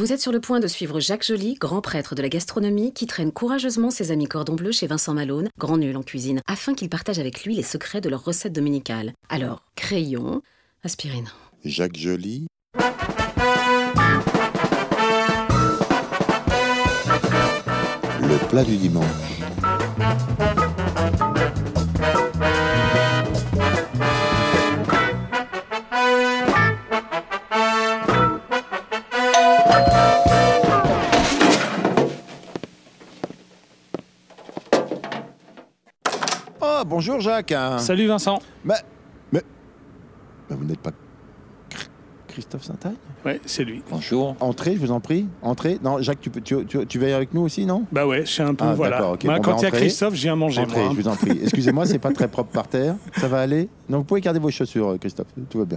Vous êtes sur le point de suivre Jacques Joly, grand prêtre de la gastronomie, qui traîne courageusement ses amis cordon bleu chez Vincent Malone, grand nul en cuisine, afin qu'il partage avec lui les secrets de leur recette dominicale. Alors, crayon, aspirine. Jacques Joly. Le plat du dimanche. Oh, bonjour Jacques. Salut Vincent. Mais vous n'êtes pas Christophe Saint-Agne? Ouais, c'est lui. Bonjour. Entrez, je vous en prie. Entrez. Non, Jacques, tu vas avec nous aussi, non? Bah ouais, je suis un peu, Ah, voilà. d'accord, ok. Moi, Bon, quand bah, il y a entrez. Christophe, je viens manger, Entrez, moi. je vous en prie. Excusez-moi, c'est pas très propre par terre. Ça va aller? Non, vous pouvez garder vos chaussures, Christophe. Tout va bien.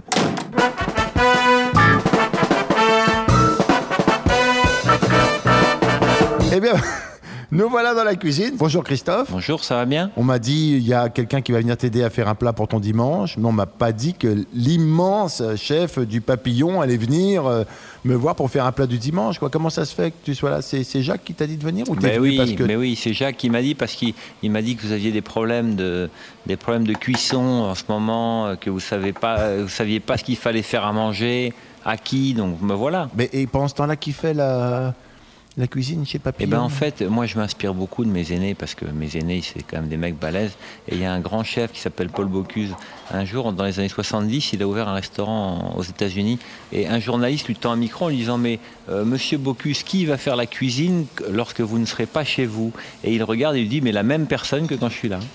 Eh bien, nous voilà dans la cuisine. Bonjour Christophe. Bonjour, ça va bien? On m'a dit, il y a quelqu'un qui va venir t'aider à faire un plat pour ton dimanche, mais on m'a pas dit que l'immense chef du Papillon allait venir me voir pour faire un plat du dimanche, quoi. Comment ça se fait que tu sois là? C'est Jacques qui t'a dit de venir ou t'es Ben venu oui, parce que... mais oui, c'est Jacques qui m'a dit, parce qu'il m'a dit que vous aviez des problèmes de cuisson en ce moment, que vous saviez pas ce qu'il fallait faire à manger, à qui, donc me voilà. Mais et pendant ce temps-là, qui fait la cuisine chez Et Papillon? ben en fait, moi je m'inspire beaucoup de mes aînés, parce que mes aînés, c'est quand même des mecs balèzes. Et il y a un grand chef qui s'appelle Paul Bocuse. Un jour, dans les années 70, il a ouvert un restaurant aux États-Unis. Et un journaliste lui tend un micro en lui disant: mais monsieur Bocuse, qui va faire la cuisine lorsque vous ne serez pas chez vous? Et il regarde et lui dit: mais la même personne que quand je suis là.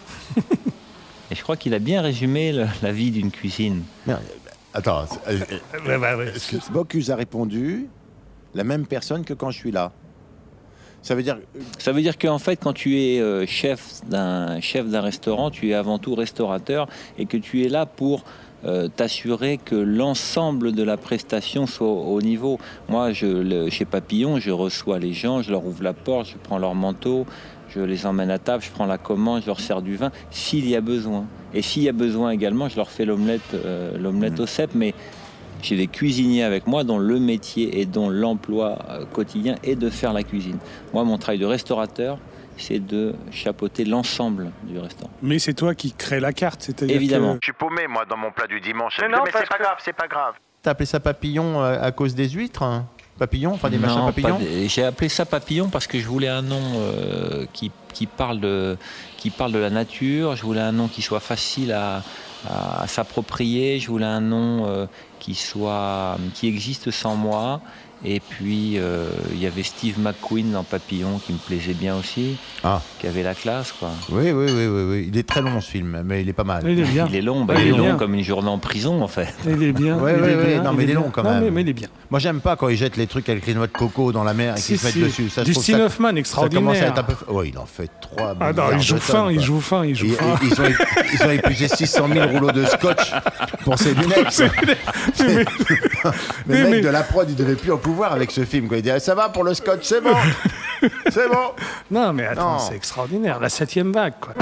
Et je crois qu'il a bien résumé la vie d'une cuisine. Merde, attends, Ouais. Bocuse a répondu, la même personne que quand je suis là. Ça veut dire... Ça veut dire qu'en fait, quand tu es chef d'un restaurant, tu es avant tout restaurateur, et que tu es là pour t'assurer que l'ensemble de la prestation soit au niveau. Moi, chez Papillon, je reçois les gens, je leur ouvre la porte, je prends leur manteau, je les emmène à table, je prends la commande, je leur sers du vin, s'il y a besoin. Et s'il y a besoin également, je leur fais l'omelette au cèpe, mais j'ai des cuisiniers avec moi dont le métier et dont l'emploi quotidien est de faire la cuisine. Moi, mon travail de restaurateur, c'est de chapeauter l'ensemble du restaurant. Mais c'est toi qui crée la carte, c'est-à-dire Évidemment. que... Je suis paumé, moi, dans mon plat du dimanche. Mais non, c'est pas grave, c'est pas grave. T'as appelé ça Papillon à cause des huîtres, hein? Papillon, enfin des machins Non, papillons? j'ai appelé ça Papillon parce que je voulais un nom qui parle de la nature. Je voulais un nom qui soit facile à s'approprier. Je voulais un nom qui existe sans moi. Et puis il y avait Steve McQueen dans Papillon qui me plaisait bien aussi, qui avait la classe, quoi. Oui. Il est très long ce film, mais il est pas mal. Il est bien. Il est long, Ouais, il est il est long bien. comme une journée en prison en fait. Il est bien. Ouais, non, mais il est long quand même. Non, mais il est bien. Moi, j'aime pas quand ils jettent les trucs avec les noix de coco dans la mer et qu'ils se mettent dessus. Ça, je trouve Dustin ça- Hoffman, Ça commence à extraordinaire. être un peu... Oui, il en fait 3 Ah non, il joue fin. Ils ont épuisé 600 000 rouleaux de scotch pour ses lunettes. Le mec de la prod, il devait plus en pouvoir avec ce film, quoi. Il dit: ça va pour le scotch, c'est bon. C'est bon. Non, mais attends, Non. c'est extraordinaire. La 7e vague, quoi.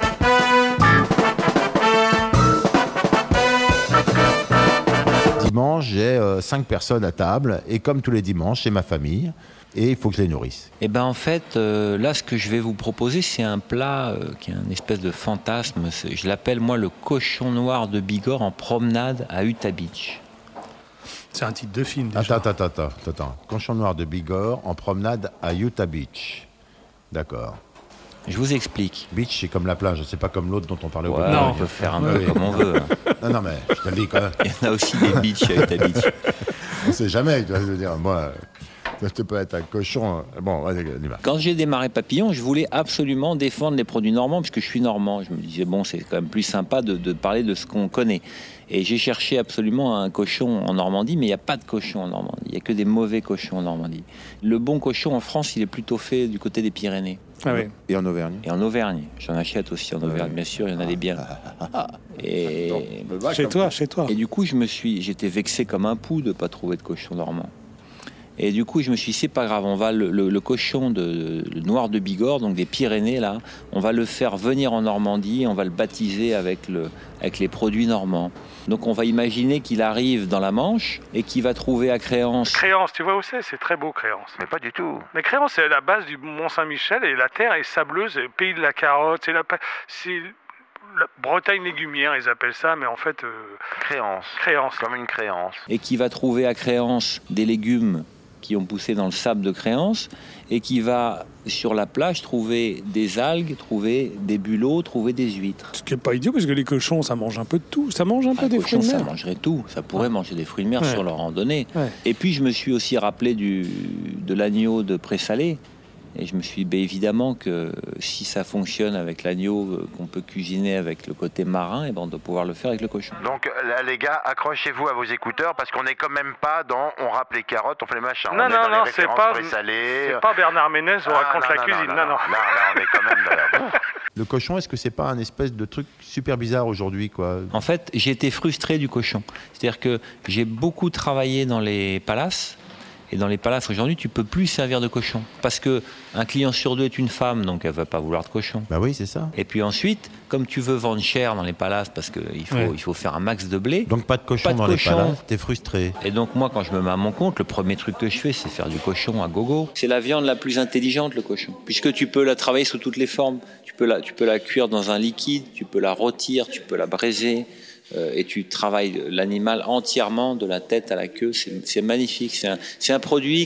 Dimanche, j'ai 5 personnes à table et comme tous les dimanches, c'est ma famille et il faut que je les nourrisse. Et ben en fait, là, ce que je vais vous proposer, c'est un plat qui est un espèce de fantasme. Je l'appelle, moi, le cochon noir de Bigorre en promenade à Utah Beach. C'est un titre de film, déjà. Attends. Cochon noir de Bigorre en promenade à Utah Beach. D'accord. Je vous explique. Beach, c'est comme la plage, c'est pas comme l'autre dont on parlait au Ouais, début. on peut faire un peu Oui. comme on veut. Non, mais je te le dis quand même. Il y en a aussi des beachs à Utah Beach. On sait jamais, tu vois, je veux dire. Moi, je peux être un cochon. Bon, vas-y, on y va. Quand j'ai démarré Papillon, je voulais absolument défendre les produits normands, puisque je suis normand. Je me disais, bon, c'est quand même plus sympa de parler de ce qu'on connaît. Et j'ai cherché absolument un cochon en Normandie, mais il n'y a pas de cochon en Normandie. Il n'y a que des mauvais cochons en Normandie. Le bon cochon en France, il est plutôt fait du côté des Pyrénées. Ah oui. Et en Auvergne? Et en Auvergne. J'en achète aussi en Auvergne, bien sûr, il y en a des biens. Et Chez toi. Et du coup, j'étais vexé comme un pou de ne pas trouver de cochon normand. Et du coup, je me suis dit, c'est pas grave, on va le cochon le noir de Bigorre, donc des Pyrénées, là, on va le faire venir en Normandie, on va le baptiser avec les produits normands. Donc on va imaginer qu'il arrive dans la Manche et qu'il va trouver à Créance. Créance, tu vois où c'est? C'est très beau, Créance. Mais pas du tout. Mais Créance, c'est la base du Mont-Saint-Michel et la terre est sableuse, le pays de la carotte. C'est la Bretagne légumière, ils appellent ça, mais en fait... Créance. Comme une créance. Et qui va trouver à Créance des légumes qui ont poussé dans le sable de Créance et qui va, sur la plage, trouver des algues, trouver des bulots, trouver des huîtres. Ce qui n'est pas idiot, parce que les cochons, ça mange un peu de tout. Ça mange un peu des fruits de mer. Ça mangerait tout. Ça pourrait manger des fruits de mer sur leur randonnée. Ouais. Et puis, je me suis aussi rappelé de l'agneau de Pré-Salé. Et je me suis dit, évidemment que si ça fonctionne avec l'agneau qu'on peut cuisiner avec le côté marin, et on doit pouvoir le faire avec le cochon. Donc là, les gars, accrochez-vous à vos écouteurs parce qu'on n'est quand même pas dans on râpe les carottes, on fait les machins. Non, c'est pas Bernard Ménez, on raconte la cuisine. Non. Là, on est quand même dans la... Le cochon, est-ce que c'est pas un espèce de truc super bizarre aujourd'hui, quoi? En fait, j'ai été frustré du cochon. C'est-à-dire que j'ai beaucoup travaillé dans les palaces. Et dans les palaces, aujourd'hui, tu peux plus servir de cochon. Parce qu'un client sur deux est une femme, donc elle ne va pas vouloir de cochon. Bah oui, c'est ça. Et puis ensuite, comme tu veux vendre cher dans les palaces, parce qu'il faut faire un max de blé. Donc pas de cochon dans les palaces, t'es frustré. Et donc moi, quand je me mets à mon compte, le premier truc que je fais, c'est faire du cochon à gogo. C'est la viande la plus intelligente, le cochon. Puisque tu peux la travailler sous toutes les formes. Tu peux la cuire dans un liquide, tu peux la rôtir, tu peux la braiser. Et tu travailles l'animal entièrement de la tête à la queue, c'est magnifique. C'est un produit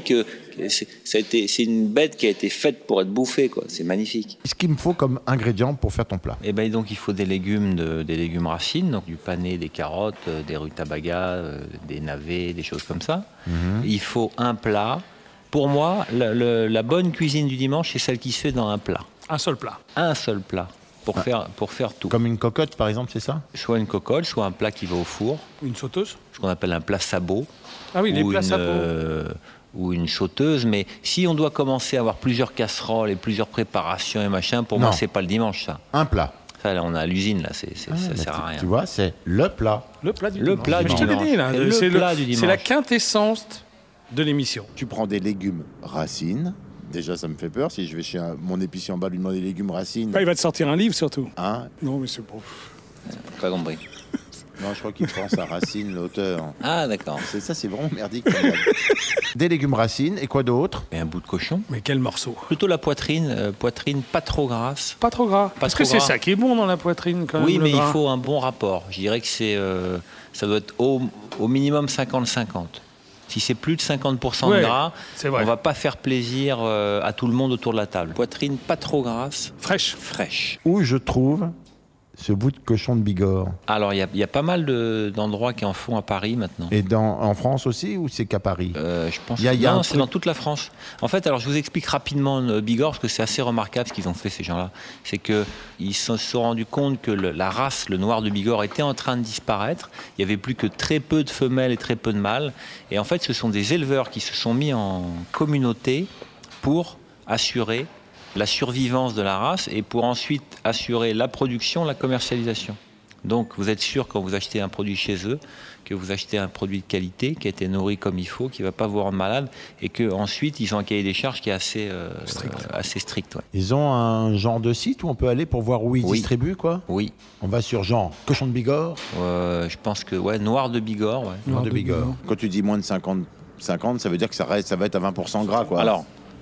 c'est une bête qui a été faite pour être bouffée, quoi. C'est magnifique. Qu'est-ce qu'il me faut comme ingrédient pour faire ton plat? Et donc il faut des légumes racines, donc du panais, des carottes, des rutabagas, des navets, des choses comme ça. Il faut un plat. Pour moi, la bonne cuisine du dimanche, c'est celle qui se fait dans un plat. Un seul plat. Un seul plat. Pour faire tout. Comme une cocotte, par exemple, c'est ça? Soit une cocotte, soit un plat qui va au four. Une sauteuse? Ce qu'on appelle un plat sabot. Ah oui, les plats sabots. Ou une sauteuse. Mais si on doit commencer à avoir plusieurs casseroles et plusieurs préparations et machin, pour moi, c'est pas le dimanche, ça. Un plat. Ça, là, on a à l'usine, là, ça sert à rien. Tu vois, c'est le plat. Le plat du dimanche. Plat du dimanche. Je te l'ai dit, là. C'est la dimanche. quintessence de l'émission. Tu prends des légumes racines. Déjà, ça me fait peur. Si je vais chez mon épicier en bas lui demander des légumes racines. Il va te sortir un livre, surtout. Hein? Non, mais c'est bon. Pas compris. Non, je crois qu'il prend sa racine, l'auteur. Ah, d'accord. C'est vraiment merdique. Des légumes racines, et quoi d'autre? Et un bout de cochon. Mais quel morceau? Plutôt la poitrine pas trop grasse. Pas trop gras. Parce que c'est ça qui est bon dans la poitrine, quand même. Oui, mais il faut un bon rapport. Je dirais que ça doit être au minimum 50-50. Si c'est plus de 50% de gras, on ne va pas faire plaisir à tout le monde autour de la table. Poitrine pas trop grasse. Fraîche. Où je trouve ce bout de cochon de Bigorre? Alors, il y a pas mal d'endroits qui en font à Paris maintenant. Et en France aussi, ou c'est qu'à Paris? Je pense que c'est dans toute la France. En fait, alors je vous explique rapidement Bigorre, parce que c'est assez remarquable ce qu'ils ont fait, ces gens-là. C'est qu'ils se sont rendus compte que la race, le noir de Bigorre, était en train de disparaître. Il n'y avait plus que très peu de femelles et très peu de mâles. Et en fait, ce sont des éleveurs qui se sont mis en communauté pour assurer la survivance de la race et pour ensuite assurer la production, la commercialisation. Donc vous êtes sûr quand vous achetez un produit chez eux que vous achetez un produit de qualité qui a été nourri comme il faut, qui ne va pas vous rendre malade et qu'ensuite ils ont un cahier des charges qui est assez strict. Ouais. Ils ont un genre de site où on peut aller pour voir où ils distribuent, quoi? Oui. On va sur genre cochon de Bigorre? Je pense que noir de Bigorre. Ouais. Noir de Bigorre. Quand tu dis moins de 50, ça veut dire que ça va être à 20% gras, quoi. Alors,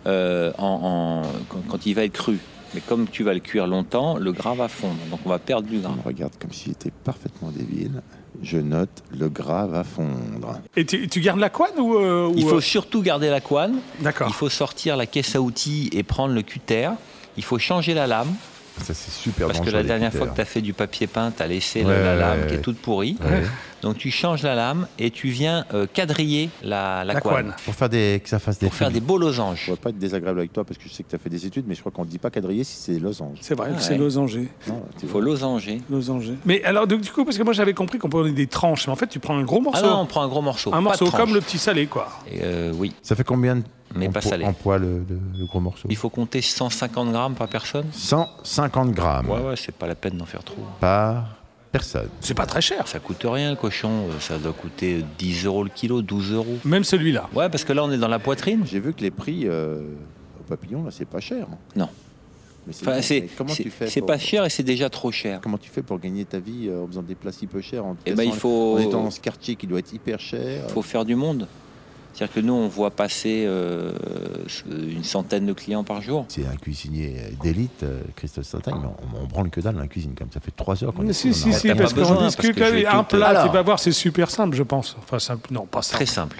quand il va être cru, mais comme tu vas le cuire longtemps, le gras va fondre, donc on va perdre du gras. Regarde comme s'il était parfaitement débile. Je note, le gras va fondre. Et tu gardes la couenne ou Il faut surtout garder la couenne. D'accord. Il faut sortir la caisse à outils et prendre le cutter. Il faut changer la lame. Ça, c'est super Parce que la dernière fois que tu as fait du papier peint, tu as laissé la lame qui est toute pourrie. Ouais. Donc tu changes la lame et tu viens quadriller la couenne. Pour faire que ça fasse des... Pour faire des beaux losanges. Je ne vais pas être désagréable avec toi parce que je sais que tu as fait des études, mais je crois qu'on ne dit pas quadriller si c'est des losanges. C'est vrai que c'est losanger. Il faut losanger. Mais alors, du coup, parce que moi j'avais compris qu'on prenait des tranches, mais en fait tu prends un gros morceau. Ah non, on prend un gros morceau. Un morceau comme le petit salé, quoi. Oui. Ça fait combien mais pas salé. En poids le gros morceau? Il faut compter 150 grammes par personne. 150 grammes. Ouais, c'est pas la peine d'en faire trop. Par Personne. C'est pas très cher. Ça coûte rien le cochon, ça doit coûter 10 € le kilo, 12 €. Même celui-là. Ouais, parce que là on est dans la poitrine. J'ai vu que les prix au papillon, là, c'est pas cher. Non. Mais c'est Enfin, bien, c'est mais comment tu fais c'est pour- pas cher et c'est déjà trop cher. Comment tu fais pour gagner ta vie en faisant des plats si peu chers, en, Eh ben, il faut- en étant dans ce quartier qui doit être hyper cher? Il faut faire du monde. C'est-à-dire que nous on voit passer une centaine de clients par jour. C'est un cuisinier d'élite, Christophe Saint-Agne, mais on branle que dalle dans la cuisine, comme ça fait 3 heures qu'on Mais est si, on si, arrête si, pas. parce pas qu'on besoin, discute parce que je vais un tout- plat, Alors. tu vas voir, c'est super simple, je pense. Enfin, simple, non, pas simple. Très simple.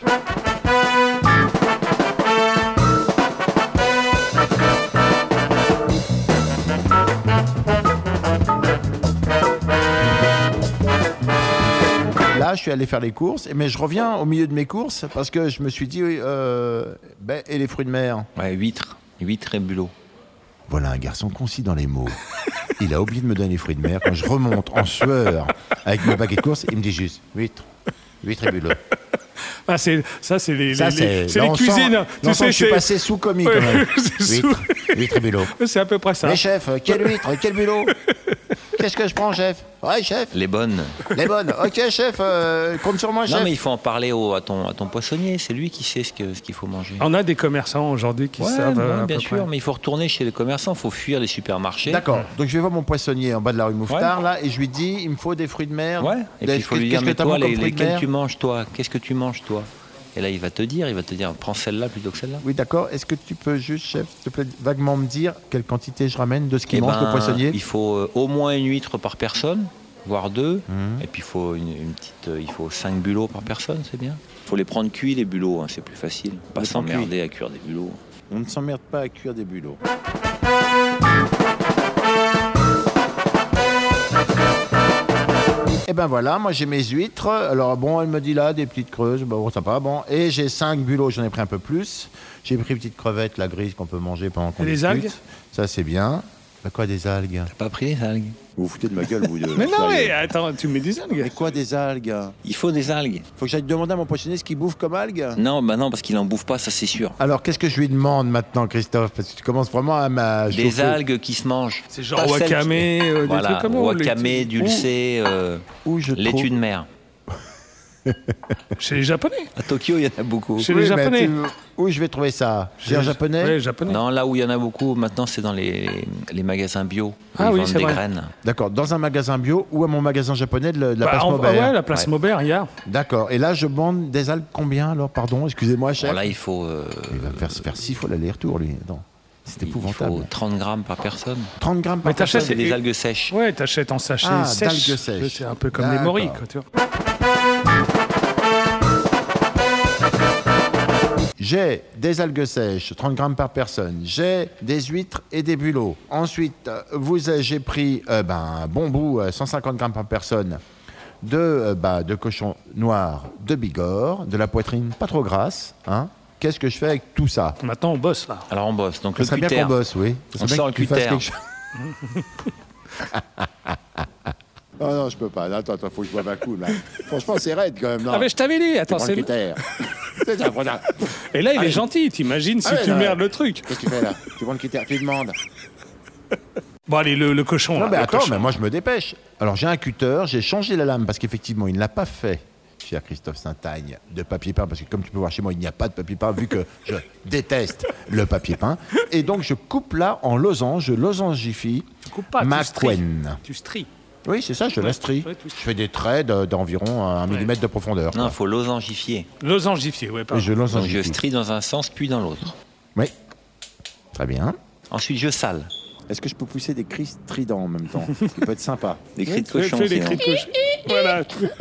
Là, je suis allé faire les courses, mais je reviens au milieu de mes courses parce que je me suis dit, et les fruits de mer? Ouais, huîtres et bulots. Voilà un garçon concis dans les mots. Il a oublié de me donner les fruits de mer. Quand je remonte en sueur avec mes paquets de courses, il me dit juste huîtres et bulots. Ah, c'est les Ça, c'est là, les on sent- cuisines. là, on sent que je suis passé sous commis quand même. c'est sous- Huîtres et bulots. c'est à peu près ça. Mais chef, quelle huître, quel bulot? Qu'est-ce que je prends, chef? Ouais, chef. Les bonnes. Les bonnes. Ok, chef, compte sur moi, chef. Non mais il faut en parler à ton poissonnier, c'est lui qui sait ce qu'il faut manger. On a des commerçants aujourd'hui qui savent à bien peu sûr, près. mais il faut retourner chez les commerçants, il faut fuir les supermarchés. D'accord. Donc je vais voir mon poissonnier en bas de la rue Mouffetard, là, et je lui dis, il me faut des fruits de mer. Ouais, et puis il faut lui dire, Qu'est-ce que mais t'as toi, bon comme fruits de lesquels mer? tu manges toi? Qu'est-ce que tu manges toi? Et là il va te dire, prends celle-là plutôt que celle-là. Oui, d'accord. Est-ce que tu peux juste, chef, s'il te plaît, vaguement me dire quelle quantité je ramène de ce Eh qu'il mange, le poissonnier? il faut au moins une huître par personne, voire 2. Mhm. Et puis il faut il faut 5 bulots par personne, c'est bien. Il faut les prendre cuits les bulots, hein, c'est plus facile. Pas Les prendre s'emmerder à cuire des bulots. On ne s'emmerde pas à cuire des bulots. Et ben voilà, moi j'ai mes huîtres. Alors bon, elle me dit là, des petites creuses, bon, sympa, bon. Et j'ai 5 bulots, j'en ai pris un peu plus. J'ai pris une petite crevette, la grise qu'on peut manger pendant qu'on Et des discute. algues? Ça c'est bien. Bah, quoi des algues? T'as pas pris les algues? Vous vous foutez de ma gueule, vous deux. Mais non, Sérieux. mais attends, tu mets des algues. Mais quoi des algues? Il faut des algues. Faut que j'aille demander à mon poissonnier ce qu'il bouffe comme algues? Non, non, parce qu'il en bouffe pas, ça c'est sûr. Alors qu'est-ce que je lui demande maintenant, Christophe? Parce que tu commences vraiment à m'a Des chauffer. algues qui se mangent. C'est genre Pas celles wakame, qui- des Voilà, trucs comme ça. wakame, dulcé, Où je laitue trouve... de mer. Chez les Japonais. À Tokyo, il y en a beaucoup. Chez les mais Japonais. où je vais trouver ça? J'ai un japonais? Ouais, japonais. Non, là où il y en a beaucoup, maintenant, c'est dans les magasins bio. Où Ah ils oui, vendent c'est des vrai. graines. D'accord, dans un magasin bio ou à mon magasin japonais de la place Maubert. Ouais, la place Ouais. Maubert, il y a. D'accord, et là je bande des algues combien alors? Pardon, excusez-moi, chef. Bon, là, il faut, Il va me faire se faire 6 fois l'aller-retour, lui. Non, c'est il faut épouvantable. 30 grammes par personne. 30 grammes Mais par t'achètes- personne. C'est des algues sèches. Ouais, t'achètes en sachet Ah, sèche. d'algues sèches. C'est un peu comme les D'accord. moris, quoi, tu vois. J'ai des algues sèches, 30 grammes par personne. J'ai des huîtres et des bulots. Ensuite, j'ai pris un bon bout, 150 grammes par personne, de cochon noir de Bigorre, de la poitrine pas trop grasse. Hein. Qu'est-ce que je fais avec tout ça? Maintenant, on bosse, là. Alors, on bosse. Donc, Ce le serait bien cutter. qu'on bosse, oui. Ce serait On bien sort que le tu fasses cutter. quelque chose. Non, je peux pas. Attends, faut que je boive un coup. Là. Franchement, c'est raide quand même. Non. Ah, mais je t'avais dit, attends, Prends c'est. le critère. C'est ça, prends ça. Et là, il Allez. est gentil, t'imagines si Ah ouais, tu non, merdes ouais. le truc. Qu'est-ce que tu fais là? Tu prends le critère, tu demandes. Bon, allez, le cochon. Non, là, mais le attends, cochon. mais moi je me dépêche. Alors j'ai un cutter, j'ai changé la lame parce qu'effectivement, il ne l'a pas fait, cher Christophe Saint-Agne, de papier peint, parce que comme tu peux voir chez moi, il n'y a pas de papier peint, vu que je déteste le papier peint. Et donc je coupe là en losange, je losangifie Tu coupes pas, ma tu stries. couenne. Tu stries. Oui, c'est ça, je la strie. ouais, tu Je fais des traits d'environ 1 millimètre de profondeur. Non, quoi. il faut losangifier. Losangifié, ouais, Et pardon. je Donc, je losangifie. strie dans un sens, puis dans l'autre. Oui, très bien. Ensuite, je sale. Est-ce que je peux pousser des cris stridents en même temps? Ça peut être sympa. Des cris de Fais cochon. des sinon. cris de cochon. Voilà.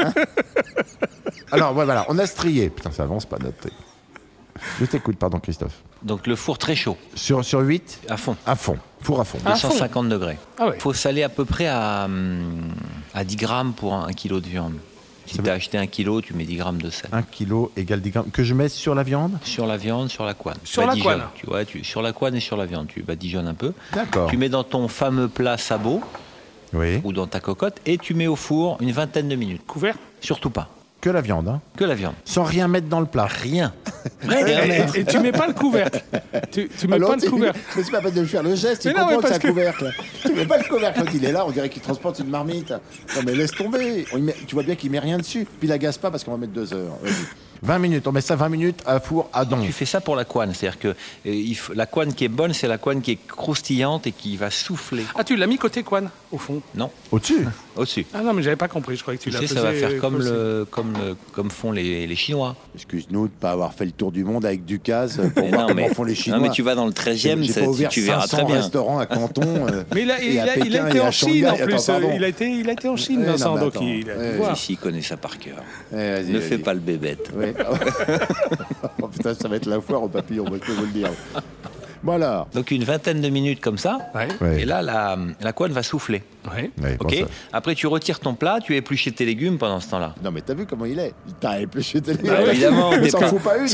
Alors ouais, voilà, on a strié. Putain, ça avance pas notre truc. Je t'écoute, pardon Christophe. Donc, le four très chaud, Sur 8, à fond. à fond, four à fond. À fond. 250 degrés. Ah ouais. Il faut saler à peu près à 10 grammes pour 1 kilo de viande. Si Ça tu as acheté 1 kilo, tu mets 10 grammes de sel. 1 kilo égale 10 grammes. Que je mets sur la viande? Sur la viande, sur la couenne. Sur la Badigeonnes. couenne. Tu vois, sur la couenne et sur la viande. Tu badigeonnes un peu. D'accord. Tu mets dans ton fameux plat sabot Oui. ou dans ta cocotte et tu mets au four une vingtaine de minutes. Couvert. Surtout pas. Que la viande, hein. Que la viande. Sans rien mettre dans le plat. Rien. Et tu mets pas le couvercle. Tu mets pas le couvercle. Mais c'est pas peine de lui faire le geste, il comprend que c'est un couvercle. Tu mets pas le couvercle quand il est là, on dirait qu'il transporte une marmite. Non mais laisse tomber. Tu vois bien qu'il met rien dessus. Puis il agace pas parce qu'on va mettre 2 heures. Vas-y. 20 minutes, on met ça 20 minutes à four à don. Tu fais ça pour la couenne, c'est-à-dire que la couenne qui est bonne, c'est la couenne qui est croustillante et qui va souffler. Ah, tu l'as mis côté couenne, au fond? Non. Au-dessus? Au-dessus. Ah non, mais j'avais pas compris, je croyais que tu l'as fait. Ça va faire comme font les Chinois. Excuse-nous de ne pas avoir fait le tour du monde avec Ducasse pour voir comment font les Chinois. Non, mais tu vas dans le 13e, tu verras très bien. Restaurants à Canton. Mais il a été en Chine en plus. Il a été en Chine, Vincent. Donc il connaît ça par cœur. Ne fais pas le bébête. Oh putain, ça va être la foire au papillon, je peux vous le dire. Voilà. Donc une vingtaine de minutes comme ça, ouais. Et là la couenne va souffler. Ouais. Ouais, ok. Après tu retires ton plat, tu épluches tes légumes pendant ce temps-là. Non mais t'as vu comment il est? T'as épluché tes légumes. Évidemment. Mais ça en fout pas une.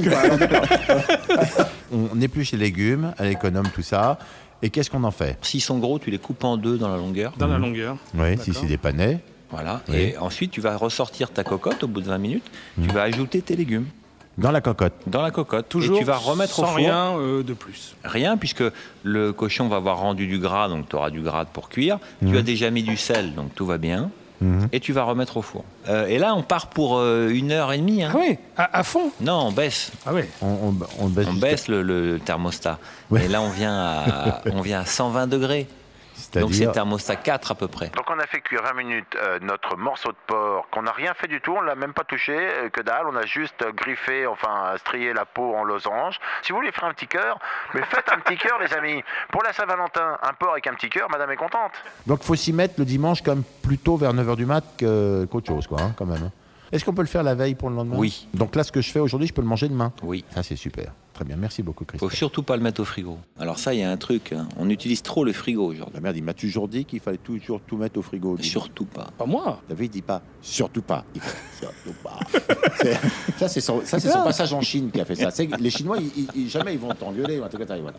On épluche les légumes, elle économe tout ça. Et qu'est-ce qu'on en fait? S'ils sont gros, tu les coupes en deux dans la longueur. Dans la longueur. Oui, si c'est des panais. Voilà. Oui. Et ensuite tu vas ressortir ta cocotte au bout de 20 minutes. Tu vas ajouter tes légumes. Dans la cocotte. Dans la cocotte. Toujours et tu vas remettre au four. Rien de plus. Rien, puisque le cochon va avoir rendu du gras, donc tu auras du gras pour cuire. Tu as déjà mis du sel, donc tout va bien. Et tu vas remettre au four. Et là, on part pour 1h30. Hein. Ah oui, à fond? Non, on baisse. Ah oui. On baisse le thermostat. Ouais. Et là, on vient à 120 degrés. Donc c'est le thermostat 4 à peu près. Donc on a fait cuire 20 minutes notre morceau de porc qu'on n'a rien fait du tout, on l'a même pas touché, que dalle, on a juste griffé, enfin strié la peau en losange. Si vous voulez faire un petit cœur, mais faites un petit cœur les amis. Pour la Saint-Valentin, un porc avec un petit cœur, madame est contente. Donc faut s'y mettre le dimanche comme plutôt vers 9h du mat qu'autre chose quoi, hein, quand même. Hein. Est-ce qu'on peut le faire la veille pour le lendemain? Oui. Donc là ce que je fais aujourd'hui, je peux le manger demain? Oui. Ça c'est super. Très bien, merci beaucoup Il ne Christophe. faut surtout pas le mettre au frigo. Alors ça, il y a un truc, hein. On utilise trop le frigo aujourd'hui. La merde, il m'a toujours dit qu'il fallait toujours tout mettre au frigo. Surtout pas. Pas moi. David, il dit pas surtout pas. Il fait surtout pas. C'est son passage en Chine qui a fait ça. C'est que les Chinois, jamais ils vont t'engueuler. En tout cas, voilà.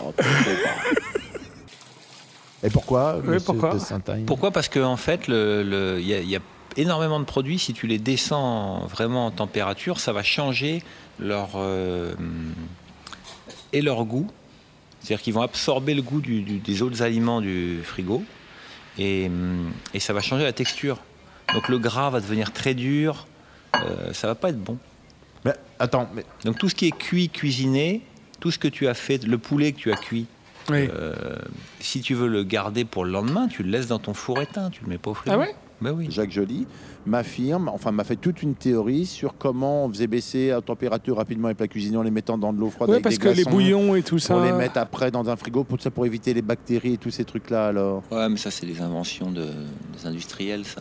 Et pourquoi, oui, pourquoi de Saint-Agne? Pourquoi? Parce qu'en fait, il y a énormément de produits. Si tu les descends vraiment en température, ça va changer leur goût. C'est-à-dire qu'ils vont absorber le goût des autres aliments du frigo et ça va changer la texture. Donc le gras va devenir très dur, ça va pas être bon. Mais attends, donc tout ce qui est cuit, cuisiné, tout ce que tu as fait, le poulet que tu as cuit, oui. Si tu veux le garder pour le lendemain, tu le laisses dans ton four éteint, tu le mets pas au frigo. Ah ouais? Ben oui. Jacques Joly m'a fait toute une théorie sur comment on faisait baisser à température rapidement les plats cuisinés en les mettant dans de l'eau froide Oui, avec parce des que les glaçons, bouillons et tout ça. pour les mettre après dans un frigo pour éviter les bactéries et tous ces trucs-là alors. Ouais, mais ça c'est les inventions des industriels, ça.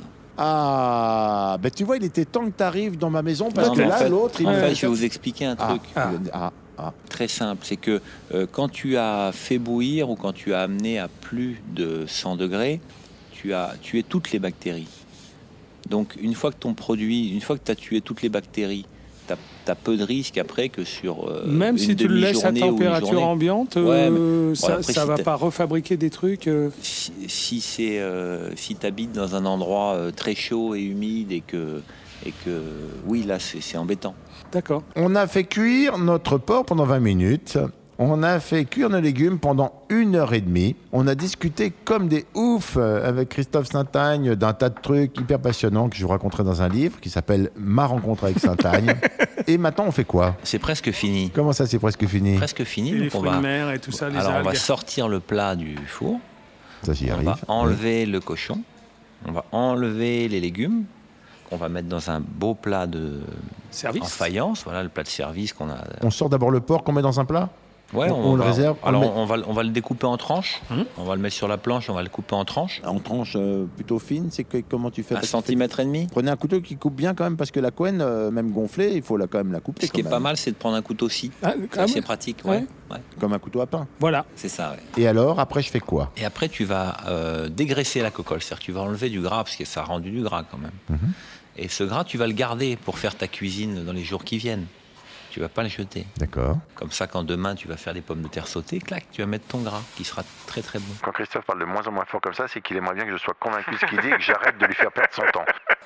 Ah, ben tu vois, il était temps que tu arrives dans ma maison parce que là, l'autre, il en me fait, je vais vous expliquer un truc. Ah. Très simple, c'est que quand tu as fait bouillir ou quand tu as amené à plus de 100 degrés, tu as tué toutes les bactéries. Donc une fois que tu as tué toutes les bactéries, tu as peu de risques après que sur même si tu le laisses à température ambiante, ça si va pas refabriquer des trucs. Si tu habites dans un endroit très chaud et humide et que oui, là c'est embêtant. D'accord. On a fait cuire notre porc pendant 20 minutes. On a fait cuire nos légumes pendant 1h30. On a discuté comme des oufs avec Christophe Saint-Agne d'un tas de trucs hyper passionnants que je vous raconterai dans un livre qui s'appelle Ma rencontre avec Saint-Agne. Et maintenant, on fait quoi? C'est presque fini. Comment ça, c'est presque fini? Presque fini. Et donc les fruits de mer et tout ça, les alors algues. on va sortir le plat du four. Ça, j'y arrive. On va enlever le cochon. On va enlever les légumes qu'on va mettre dans un beau plat de service en faïence. Voilà le plat de service qu'on a. On sort d'abord le porc qu'on met dans un plat? Ouais, on le réserve. Alors on va le découper en tranches. On va le mettre sur la planche, on va le couper en tranches. En tranches plutôt fines, comment tu fais? 1,5 cm. Prenez un couteau qui coupe bien quand même, parce que la couenne, même gonflée, il faut quand même la couper. Ce qui est pas mal, c'est de prendre un couteau scie. C'est pratique, ouais. Comme un couteau à pain. Voilà. C'est ça, ouais. Et alors, après, je fais quoi? Et après, tu vas dégraisser la cocolle, c'est-à-dire que tu vas enlever du gras, parce que ça a rendu du gras quand même. Et ce gras, tu vas le garder pour faire ta cuisine dans les jours qui viennent. Tu vas pas le jeter. D'accord. Comme ça, quand demain tu vas faire des pommes de terre sautées, clac, tu vas mettre ton gras qui sera très très bon. Quand Christophe parle de moins en moins fort comme ça, c'est qu'il aimerait bien que je sois convaincu de ce qu'il dit et que j'arrête de lui faire perdre son temps.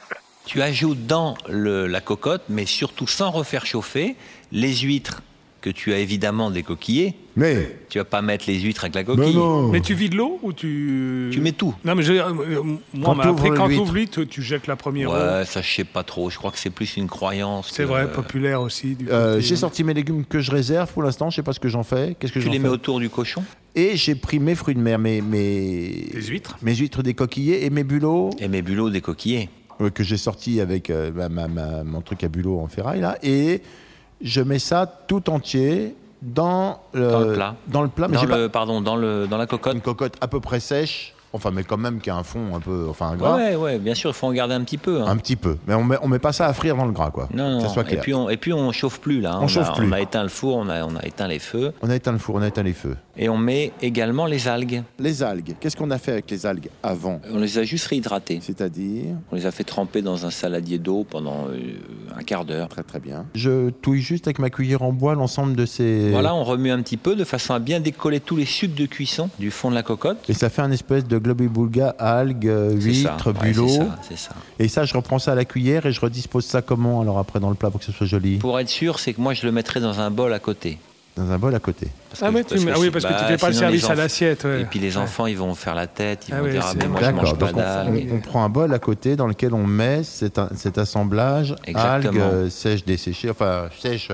Tu ajoutes dans la cocotte, mais surtout sans refaire chauffer, les huîtres que tu as évidemment décoquillées. Mais Tu vas pas mettre les huîtres avec la mais coquille. non. Mais tu vides l'eau ou tu... Tu mets tout. Non, mais moi, on m'a Quand appris t'ouvres quand tu l'huître. ouvres l'huître, tu jettes la première eau. Ouais, ça je sais pas trop. Je crois que c'est plus une croyance. C'est que- vrai, populaire aussi. Du côté, J'ai sorti mes légumes que je réserve pour l'instant. Je sais pas ce que j'en fais. Qu'est-ce que Tu j'en les fais mets autour du cochon Et j'ai pris mes fruits de mer, Les huîtres. mes huîtres décoquillées et mes bulots et mes bulots décoquillés. que j'ai sortis avec mon truc à bulot en ferraille là. Et je mets ça tout entier dans Dans le plat. Dans le plat, mais j'ai Dans la cocotte. une cocotte à peu près sèche. Enfin, mais quand même qui a un fond un peu, enfin un gras. Ouais, bien sûr, il faut en garder un petit peu. Hein. Un petit peu. Mais on met pas ça à frire dans le gras, quoi. Non, Que ça non. soit clair. Et puis on chauffe plus là. Hein. On chauffe plus. On a éteint le four, on a éteint les feux. On a éteint le four, on a éteint les feux. Et on met également les algues. Les algues. Qu'est-ce qu'on a fait avec les algues avant? On les a juste réhydratées. C'est-à-dire? On les a fait tremper dans un saladier d'eau pendant un quart d'heure. Très très bien. Je touille juste avec ma cuillère en bois l'ensemble de ces... Voilà, on remue un petit peu de façon à bien décoller tous les sucs de cuisson du fond de la cocotte. Et ça fait un espèce de globi-boulga, algues, C'est ça, huîtres, ouais, bulots. c'est ça. Et ça, je reprends ça à la cuillère et je redispose ça comment alors après dans le plat pour que ce soit joli? Pour être sûr, c'est que moi je le mettrais dans un bol à côté. Dans un bol à côté. Parce Ah, que- mais parce que oui, parce que tu fais pas le sinon, service les à l'assiette. Ouais. Et puis les enfants, ils vont faire la tête, ils Ah vont oui, dire c'est mais moi je D'accord, mange pas donc d'algues. on prend un bol à côté dans lequel on met cet assemblage Exactement. algues sèches desséchées, enfin sèches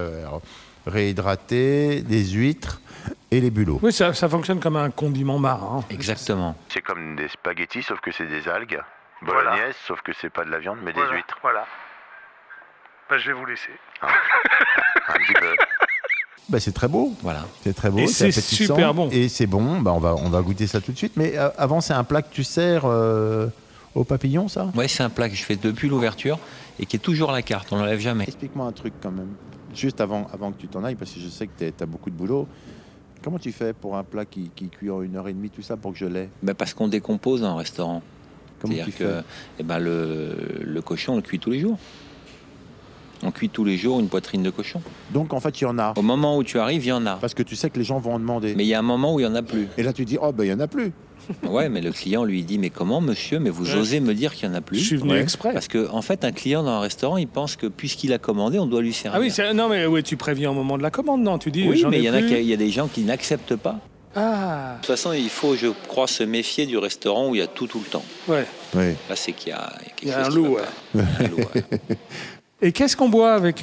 réhydratées, des huîtres et les bulots. Oui, ça fonctionne comme un condiment marin. Exactement. C'est comme des spaghettis, sauf que c'est des algues. Voilà. Bolognaise, sauf que c'est pas de la viande, mais Voilà, des huîtres. Voilà. Bah, je vais vous laisser. Un petit peu. Bah, c'est très beau. Voilà. C'est très beau, Et c'est appétissant, super bon. Et c'est bon, bah, on va goûter ça tout de suite. Mais avant, c'est un plat que tu sers au papillon, ça? Ouais, c'est un plat que je fais depuis l'ouverture et qui est toujours à la carte, on l'enlève jamais. Explique-moi un truc quand même. Juste avant que tu t'en ailles, parce que je sais que tu as beaucoup de boulot. Comment tu fais pour un plat qui cuit en 1h30, tout ça, pour que je l'aie? Bah, parce qu'on décompose en restaurant. Comment tu C'est-à-dire fais? que eh ben, le cochon, on le cuit tous les jours. On cuit tous les jours une poitrine de cochon. Donc en fait, il y en a. Au moment où tu arrives, il y en a. Parce que tu sais que les gens vont en demander. Mais il y a un moment où il n'y en a plus. Et là, tu dis, oh, ben il n'y en a plus. Ouais, mais le client lui dit, mais comment, monsieur, mais vous Ouais. osez me dire qu'il n'y en a plus? Je suis venu Ouais. exprès. Parce que en fait, un client dans un restaurant, il pense que puisqu'il a commandé, on doit lui servir. Ah oui, non, mais oui, tu préviens au moment de la commande, non? Tu dis, Oui, j'en mais ai il y en a plus. il y a des gens qui n'acceptent pas. Ah, De toute façon, il faut, je crois, se méfier du restaurant où il y a tout le temps. ouais. Oui. Là, c'est qu'il y a quelque Il y a chose un qui loup, va pas. Il y a un loup, ouais. Et qu'est-ce qu'on boit avec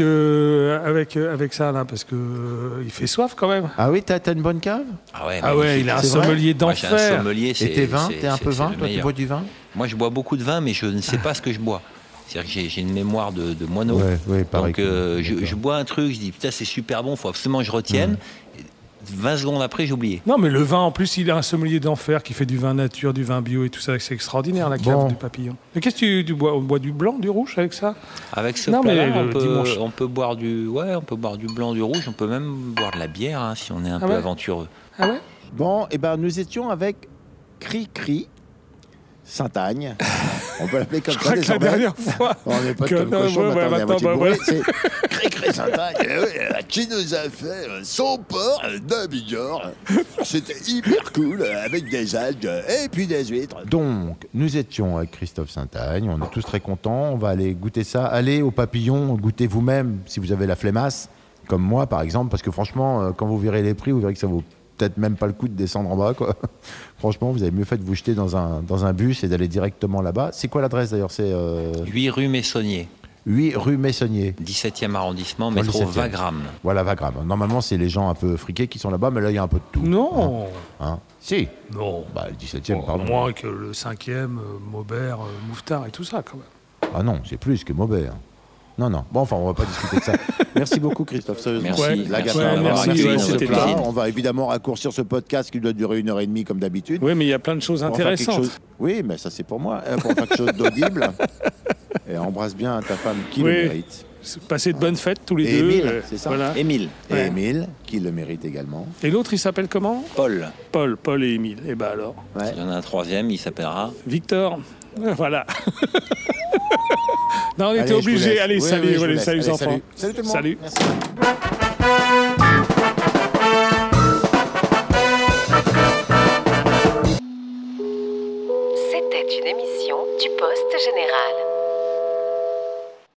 ça, là? Parce que il fait soif quand même. Ah oui, t'as une bonne cave? Ah ouais, Ah ouais, il a un C'est vrai sommelier Moi, j'ai un d'enfer. sommelier, Et tes vins? c'est- T'es un peu c'est vin? le Toi, tu meilleur. bois du vin? Moi, je bois beaucoup de vin, mais je ne sais pas ce que je bois. C'est-à-dire que j'ai une mémoire de moineau. Ouais, pareil. Donc, je bois un truc, je dis, putain, c'est super bon, il faut absolument que je retienne. 20 secondes après, j'ai oublié. Non, mais le vin, en plus, il a un sommelier d'enfer qui fait du vin nature, du vin bio et tout ça. C'est extraordinaire, la cave Bon. du papillon. Mais qu'est-ce que tu bois? On boit du blanc, du rouge avec ça? Avec ce Non, mais plat-là, le dimanche. on peut boire du blanc, du rouge, on peut même boire de la bière hein, si on est un peu ouais aventureux. Ah ouais? Bon, et ben nous étions avec Cri-Cri Saint-Agne. On peut l'appeler comme Je ça crois que la désormais. dernière fois. On n'est pas que- comme non, cochon, ouais, maintenant on est à maintenant, moitié bah, bourré. ouais. C'est Cri-Cri Saint-Agne, qui nous a fait son port de Bigorre. C'était hyper cool, avec des algues et puis des huîtres. Donc, nous étions avec Christophe Saint-Agne, on est tous très contents, on va aller goûter ça. Allez au papillon, goûtez vous-même si vous avez la flemmasse, comme moi par exemple, parce que franchement, quand vous verrez les prix, vous verrez que ça vaut peut-être même pas le coup de descendre en bas, quoi. Franchement, vous avez mieux fait de vous jeter dans un bus et d'aller directement là-bas. C'est quoi l'adresse d'ailleurs? C'est 8 rue Messonnier, 8 rue Messonnier. 17e arrondissement, Dans le métro 17e. Wagram. Voilà, Wagram. Normalement, c'est les gens un peu friqués qui sont là-bas, mais là, il y a un peu de tout. Non. Hein. Si. Non. Bah, le 17e, Bon, pardon. moins que le 5e, Maubert, Mouffetard et tout ça, quand même. Ah non, c'est plus que Maubert. Non. Bon, enfin, on va pas discuter de ça. Merci beaucoup, Christophe. Sérieusement. Merci, Ouais, La merci gaffe, ouais, d'avoir merci, accueilli ouais, notre c'était plat. cuisine. On va évidemment raccourcir ce podcast qui doit durer 1h30 comme d'habitude. Oui, mais il y a plein de choses On va faire quelque intéressantes. chose- Oui, mais ça c'est pour moi. Pour faire quelque chose d'audible. Et embrasse bien ta femme qui Oui. le mérite. Passer de bonnes fêtes tous les Et deux. Émile, c'est ça Voilà. Émile, Et Ouais. Émile, qui le mérite également. Et l'autre, il s'appelle comment? Paul. Paul et Émile. Et ben alors, Ouais. Il y en a un troisième, il s'appellera. Victor. Voilà. Non, on Allez, était je vous obligés. laisse. Allez, Oui, salut, oui, je vous allez, laisse. salut les Allez, enfants. Salut tout le monde. Salut. Merci. C'était une émission du Poste Général.